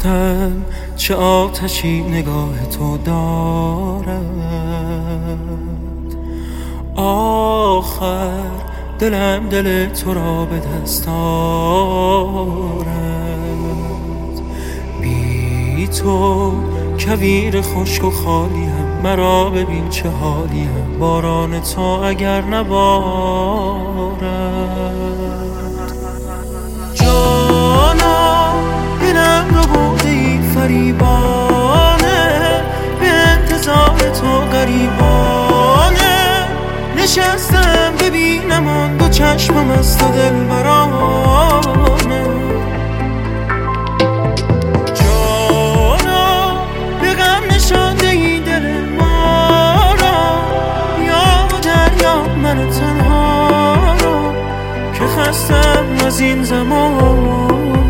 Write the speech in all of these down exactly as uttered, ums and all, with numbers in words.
گفتم چه آتشی نگاه تو دارد، آخر دلم دل تو را به دست آورد. بی تو کویر خشک و خالیم، مرا ببین چه حالیم، باران تو اگر نبارد. جانا دلم رو بردی فریبانه، به انتظار تو غریبانه نشستم ببینم آن دو چشمم از تو دلبرانه. جانا به غم نشانده ای دل ما را، یا و دریا من تنها را که خستم از این زمان.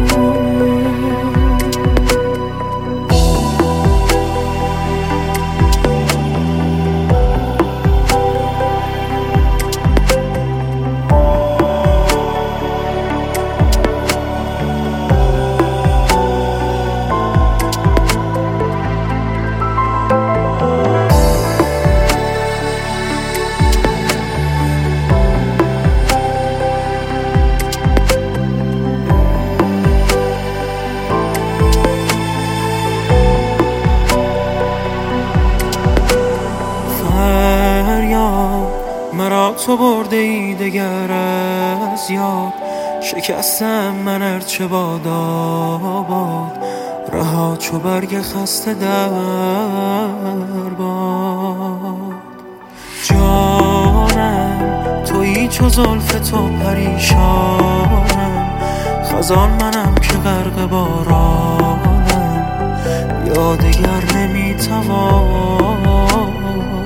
مرا تو برده ای دگر از یاد، شکستم من ارچه باد آباد، رها چو برگ خسته در باد. جانم تویی چو زلف تو پریشانم، خزان منم که غرق بارانم، یا دگر نمیتوانم.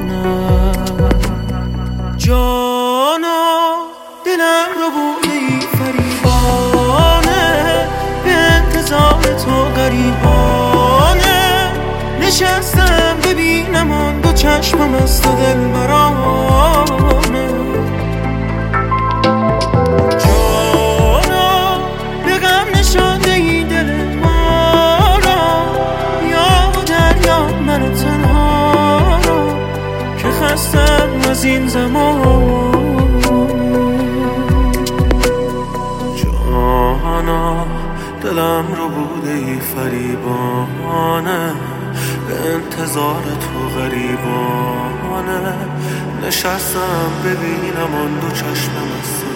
جانا دلم رو بردی فریبانه، به انتظار تو غریبانه نشستم ببینم آن دو چشمم از تو دلبرانه. جانا به غم نشانده ای دل ما را، یا و دریا من تنها را که خستم از این زمان. جانا دلم رو بوده ای فریبانه، به انتظار تو غریبانه نشستم ببینم آن دو چشمم از